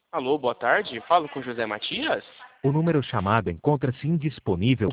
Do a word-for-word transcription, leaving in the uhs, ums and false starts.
Alô, boa tarde. Falo com José Matias? O número chamado encontra-se indisponível.